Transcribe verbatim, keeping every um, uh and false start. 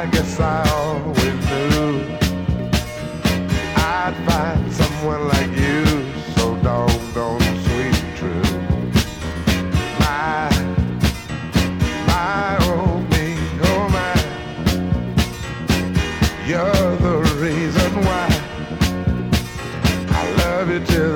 guess I always knew I'd find someone like you, so doggone sweet and true. My, my, oh me, oh my, you're the reason why I love you till